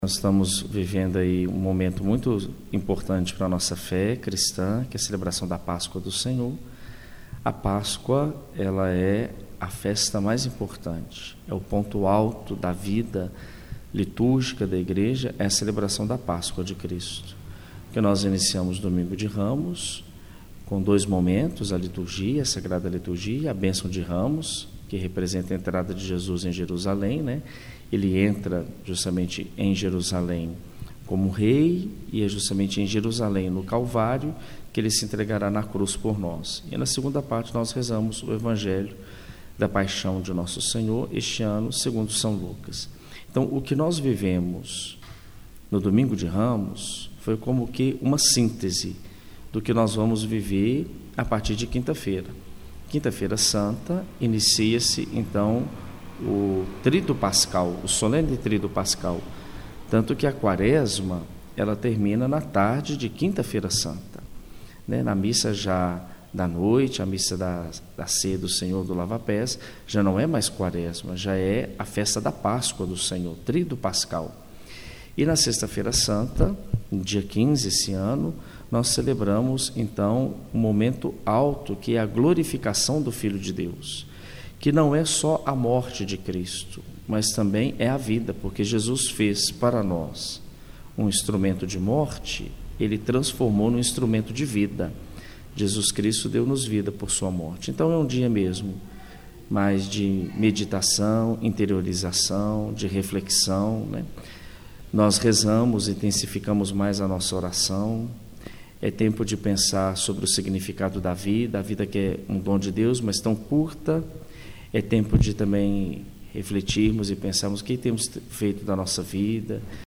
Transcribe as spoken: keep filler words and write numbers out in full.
Nós estamos vivendo aí um momento muito importante para a nossa fé cristã, que é a celebração da Páscoa do Senhor. A Páscoa, ela é a festa mais importante, é o ponto alto da vida litúrgica da igreja, é a celebração da Páscoa de Cristo, que nós iniciamos domingo de Ramos, com dois momentos, a liturgia, a Sagrada Liturgia, a bênção de Ramos, que representa a entrada de Jesus em Jerusalém, né? Ele entra justamente em Jerusalém como rei, e é justamente em Jerusalém, no Calvário, que ele se entregará na cruz por nós. E na segunda parte nós rezamos o Evangelho da Paixão de Nosso Senhor, este ano, segundo São Lucas. Então, o que nós vivemos no Domingo de Ramos foi como que uma síntese do que nós vamos viver a partir de quinta-feira. Quinta-feira Santa, inicia-se, então, o Tríduo Pascal, o solene Tríduo Pascal, tanto que a Quaresma, ela termina na tarde de Quinta-feira Santa, né? Na missa já da noite, a missa da, da ceia do Senhor do Lava-Pés, já não é mais Quaresma, já é a festa da Páscoa do Senhor, Tríduo Pascal. E na Sexta-feira Santa, no dia quinze esse ano, nós celebramos, então, um momento alto, que é a glorificação do Filho de Deus, que não é só a morte de Cristo, mas também é a vida, porque Jesus fez para nós um instrumento de morte, ele transformou num instrumento de vida. Jesus Cristo deu-nos vida por sua morte. Então é um dia mesmo mais de meditação, interiorização, de reflexão, né? Nós rezamos, intensificamos mais a nossa oração. É tempo de pensar sobre o significado da vida, a vida que é um dom de Deus, mas tão curta. É tempo de também refletirmos e pensarmos o que temos feito da nossa vida,